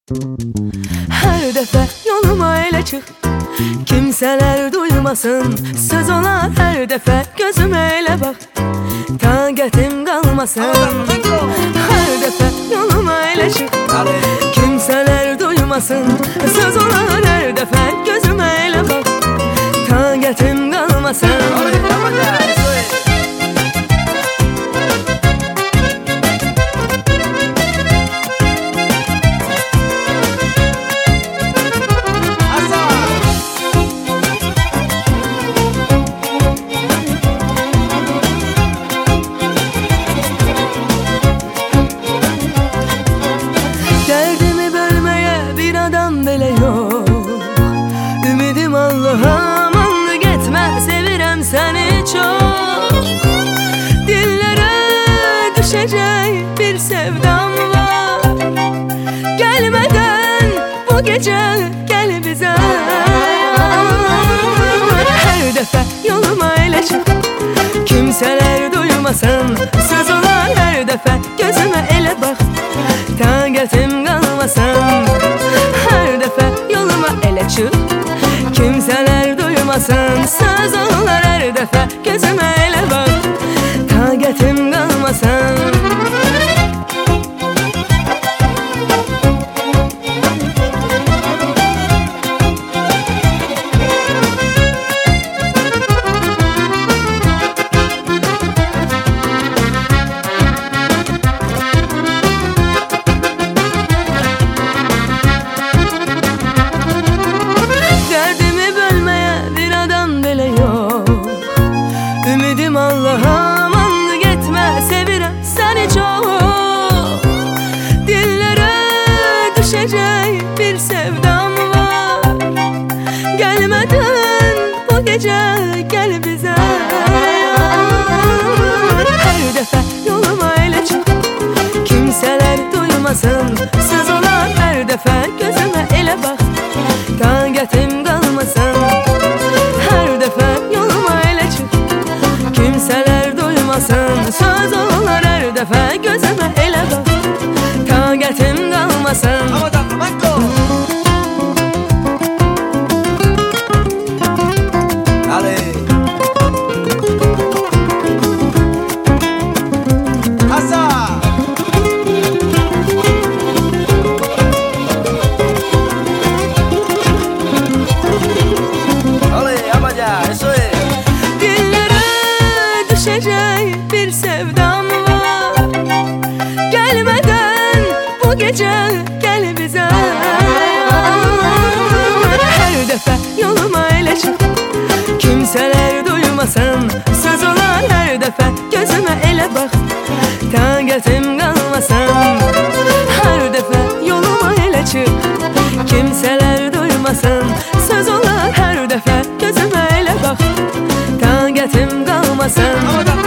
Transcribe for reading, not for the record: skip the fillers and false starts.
Her dəfə yoluma elə çıx, kimsələr duymasın. Söz olar hər dəfə gözümə elə bax, taqətim qalmasın. Hər dəfə yoluma elə çıx, kimsələr duymasın. Söz olar hər dəfə gözümə elə bax, taqətim qalmasın. Belə yox, ümidim Allah'a, amanlı getmə, sevirəm səni çox. Dillərə düşəcək bir sevdam var, gəlmədən bu gecə gəl bizə. Hər dəfə yoluma elə çıx, kimsələr duymasın. Söz olar hər dəfə gözümə elə bax, taqətim qalmasın. Hər dəfə yoluma elə çıx, kimsələr duymasın. Söz olar hər dəfə gözümə elə bax, taqətim qalmasın. Ümidim Allah'a, amanlı getmə, sevirəm səni çox. Dillərə düşəcək bir sevdam var, gəlmədən bu gecə gəl bizə. Hər dəfə yoluma elə çıx, kimsələr duymasın. Söz olar hər dəfə gözümə elə bax, taqətim qalmasın. Hər dəfə yoluma elə çıx, kimsələr duymasın. Söz olar hər dəfə gözümə elə bax, taqətim qalmasın. Bir sevdam var, gəlmədən bu gecə gəl bizə. Hər dəfə yoluma elə çıx, kimsələr duymasın. Söz olar hər dəfə gözümə elə bax, taqətim qalmasın. Hər dəfə yoluma elə çıx, kimsələr duymasın. Söz olar hər dəfə gözümə elə bax, taqətim qalmasın.